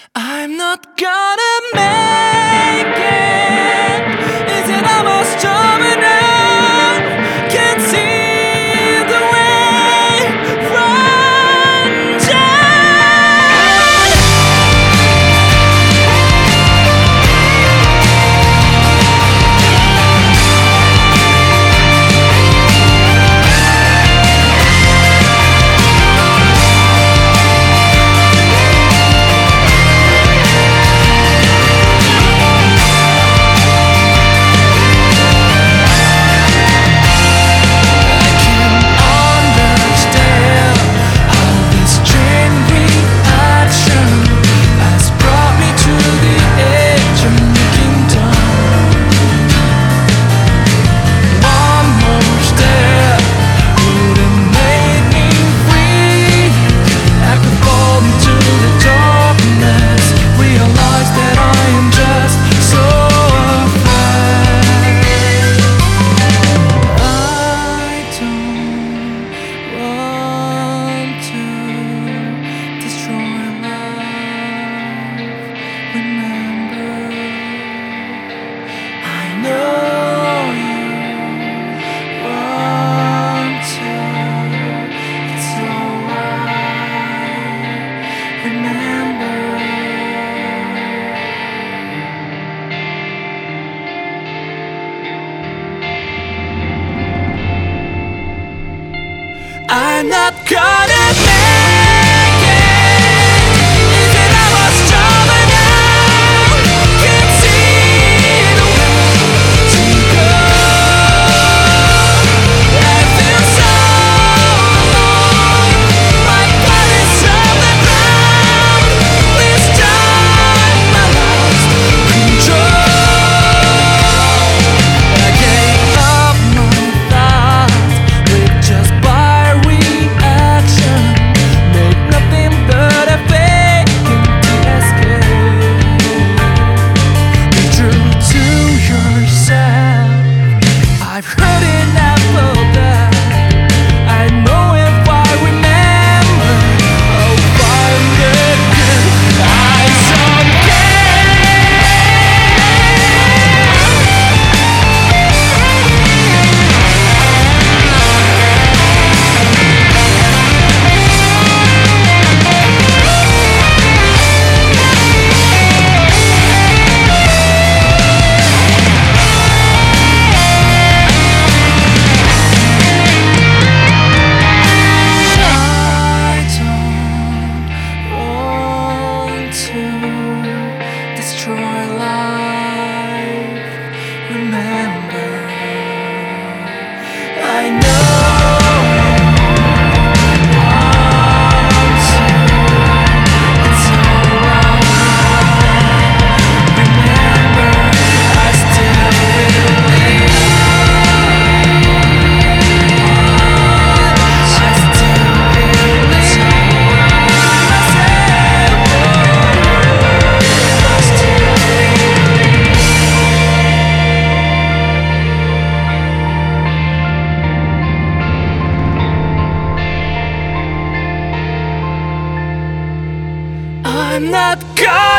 I'm not gonna make it. Is it almost over now? Can't see the way from down. I'm not gonna make it. Is it almost over now? Can't see the way to go. I feel so alone. My body's on the ground. Please don't my lost control. I gave up my thoughts with just reaction, make nothing but a vacant escape. Be true to yourself. I've heard enough of that. I know if I remember, I'll find it good. I someday. Destroy life. Remember, I know you want to. It's alright. Remember, I still believe. I still believe. I'm not gonna